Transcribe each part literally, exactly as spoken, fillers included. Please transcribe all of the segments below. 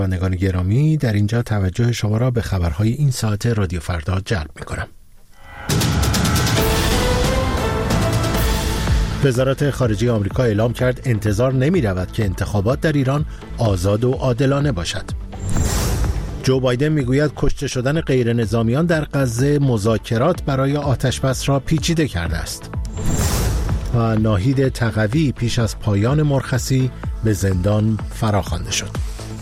شنوندگان گرامی، در اینجا توجه شما را به خبرهای این ساعت رادیو فردا جلب می‌کنم. وزارت خارجه آمریکا اعلام کرد انتظار نمی‌رود که انتخابات در ایران آزاد و عادلانه باشد. جو بایدن میگوید کشته شدن غیر نظامیان در غزه مذاکرات برای آتشبس را پیچیده کرده است. و ناهید تقوی پیش از پایان مرخصی به زندان فراخوانده شد.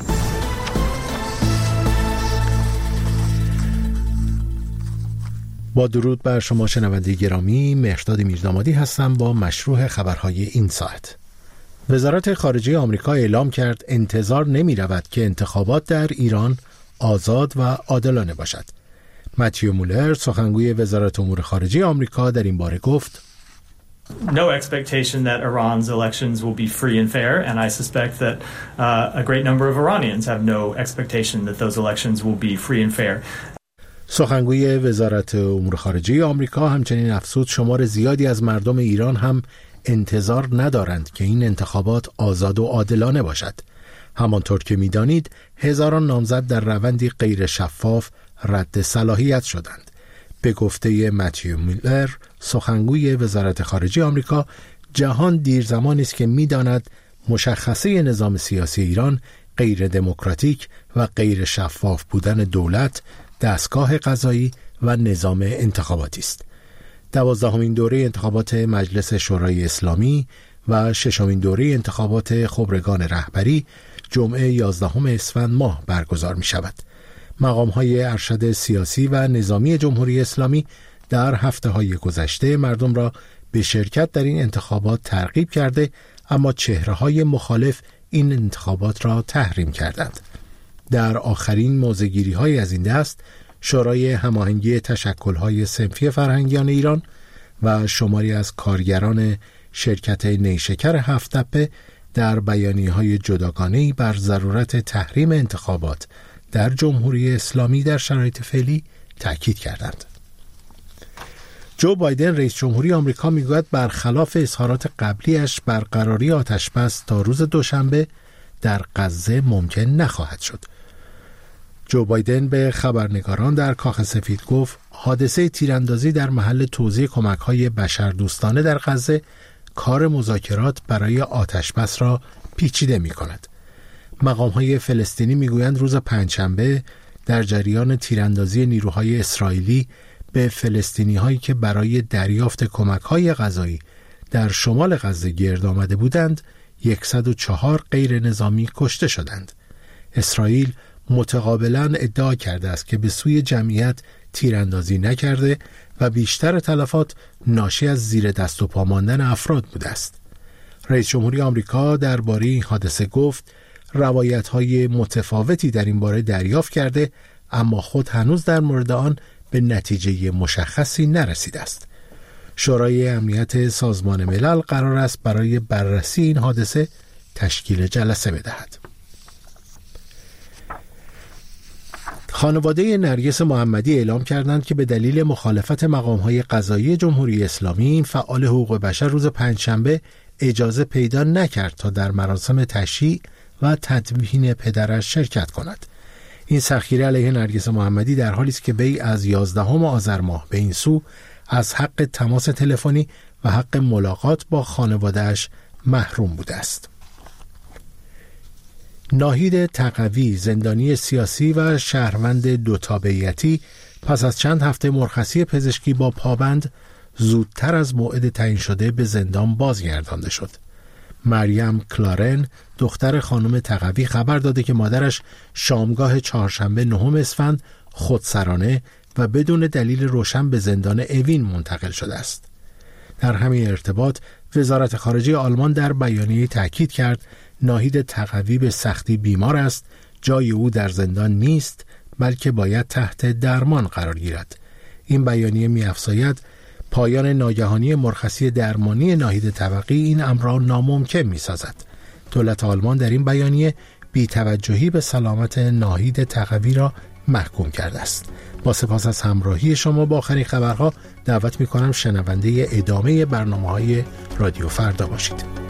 با درود بر شما شنونده گرامی، مهرداد میردامادی هستم با مشروع خبرهای این ساعت. وزارت خارجه آمریکا اعلام کرد انتظار نمی رود که انتخابات در ایران آزاد و عادلانه باشد. متیو مولر، سخنگوی وزارت امور خارجه آمریکا، در این باره گفت No expectation that Iran's elections will be free and fair, and I suspect that uh, a great number of Iranians have no expectation that those elections will be free and fair. سخنگوی وزارت امور خارجه آمریکا همچنین افزود شمار زیادی از مردم ایران هم انتظار ندارند که این انتخابات آزاد و عادلانه باشد. همانطور که می‌دانید هزاران نامزد در روندی غیر شفاف رد صلاحیت شدند. به گفته متیو میلر، سخنگوی وزارت خارجه آمریکا، جهان دیر زمانی است که می‌داند مشخصه نظام سیاسی ایران غیر دموکراتیک و غیر شفاف بودن دولت، دستگاه قضایی و نظام انتخاباتی است. دوازدهمین دوره انتخابات مجلس شورای اسلامی و ششمین دوره انتخابات خبرگان رهبری جمعه یازدهم اسفند ماه برگزار می شود. مقام‌های ارشد سیاسی و نظامی جمهوری اسلامی در هفته‌های گذشته مردم را به شرکت در این انتخابات ترغیب کرده، اما چهره‌های مخالف این انتخابات را تحریم کردند. در آخرین موضع‌گیری‌های از این دست، شورای هماهنگی تشکل‌های صنفی فرهنگیان ایران و شماری از کارگران شرکت نیشکر هفت‌تپه در بیانیه‌های جداگانه‌ای بر ضرورت تحریم انتخابات در جمهوری اسلامی در شرایط فعلی تاکید کردند. جو بایدن رئیس جمهوری آمریکا میگوید برخلاف اظهارات قبلیش برقراری آتشبس تا روز دوشنبه در غزه ممکن نخواهد شد. جو بایدن به خبرنگاران در کاخ سفید گفت حادثه تیراندازی در محل توزیع کمک‌های بشردوستانه در غزه کار مذاکرات برای آتشبس را پیچیده می‌کند. مقام‌های فلسطینی می‌گویند روز پنجشنبه در جریان تیراندازی نیروهای اسرائیلی به فلسطینی‌هایی که برای دریافت کمک‌های غذایی در شمال غزه گرد آمده بودند، صد و چهار غیر نظامی کشته شدند. اسرائیل متقابلاً ادعا کرده است که به سوی جمعیت تیراندازی نکرده و بیشتر تلفات ناشی از زیر دست و پا ماندن افراد بوده است. رئیس جمهوری آمریکا درباره این حادثه گفت روایت‌های متفاوتی در این باره دریافت کرده، اما خود هنوز در مورد آن به نتیجه مشخصی نرسیده است. شورای امنیت سازمان ملل قرار است برای بررسی این حادثه تشکیل جلسه بدهد. خانواده نرگس محمدی اعلام کردند که به دلیل مخالفت مقام‌های قضایی جمهوری اسلامی، فعال حقوق بشر روز پنجشنبه اجازه پیدا نکرد تا در مراسم تشییع و تدفین پدرش شرکت کند. این سخیره علیه نرگس محمدی در حالی است که وی از یازدهم آذر ماه به این سو از حق تماس تلفنی و حق ملاقات با خانواده‌اش محروم بوده است. ناهید تقوی، زندانی سیاسی و شهروند دوتابعیتی، پس از چند هفته مرخصی پزشکی با پابند زودتر از موعد تعیین شده به زندان بازگردانده شد. مریم کلارن، دختر خانم تقوی، خبر داده که مادرش شامگاه چهارشنبه نهم اسفند خودسرانه و بدون دلیل روشن به زندان اوین منتقل شده است. در همین ارتباط وزارت خارجه آلمان در بیانیه تاکید کرد ناهید تقوی به سختی بیمار است، جای او در زندان نیست بلکه باید تحت درمان قرار گیرد. این بیانیه می‌افزاید پایان ناگهانی مرخصی درمانی ناهید تقوی این امر را ناممکن می‌سازد. دولت آلمان در این بیانیه بی‌توجهی به سلامت ناهید تقوی را محکوم کرده است. با سپاس از همراهی شما با آخرین خبرها، دعوت می‌کنم شنونده ادامه برنامه‌های رادیو فردا باشید.